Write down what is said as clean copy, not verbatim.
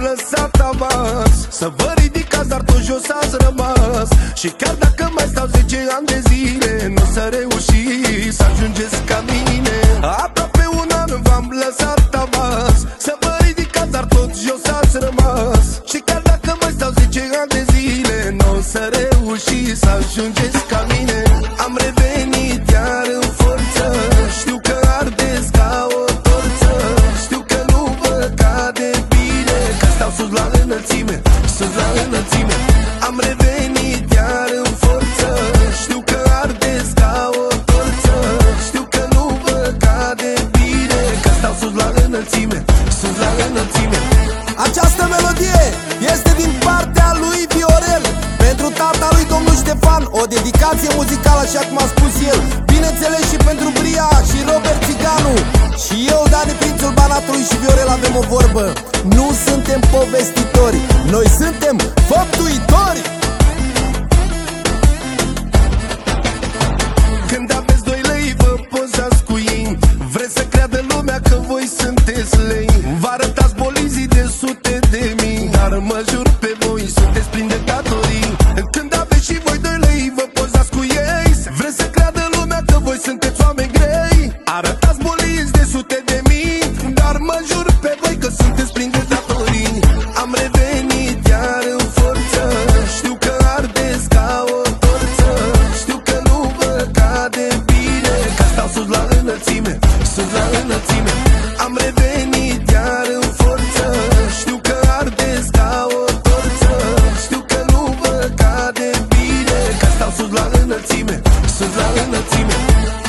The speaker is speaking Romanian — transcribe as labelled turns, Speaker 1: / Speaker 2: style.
Speaker 1: lăsat avans. Să vă ridicați, dar tot jos ați rămas. Și chiar dacă mai stau 10 ani de zile, nu o să reușiți să ajungeți ca mine. Aproape un an v-am lăsat avans. Să vă ridicați, dar tot jos ați rămas. Și chiar dacă mai stau 10 ani de zile, nu o să reușiți să ajungeți ca mine. Am revenit iar în forță, știu că ardeți ca o torță, știu că nu vă cade bine, că stau sus la înălțime, sus la înălțime. Am revenit iar în forță, știu că ardeți ca o torță, știu că nu vă cade bine, că stau sus la înălțime, sus la înălțime.
Speaker 2: Această melodie este din partea lui Viorel pentru tata lui domnul Ștefan, o dedicație muzicală așa cum a spus el. Bineînțeles și pentru Bria și Robert Țiganu. Și eu, Dani Prințul Banatului și Viorel avem o vorbă: nu suntem povestitori, noi suntem făptuitori.
Speaker 1: Când aveți 2 lei vă pozați cu ei, vreți să creadă lumea că voi sunteți lei. Vă arătați bolizii de sute de mii, dar mă jur pe voi sunteți plini de datorii. Când aveți și voi 2 lei vă pozați cu ei, vreți să creadă lumea că voi sunteți oameni grei. Arătați bolizi de sute de mii, dar mă jur pe voi că sunteți plini de datorii. Am revenit iar în forță, știu că ardeți ca o torță, știu că nu vă cade bine, că stau sus la înălțime, sus la înălțime. Am revenit iar în forță, știu că ardeți ca o torță, știu că nu vă cade bine, că stau sus la înălțime, sus la înălțime.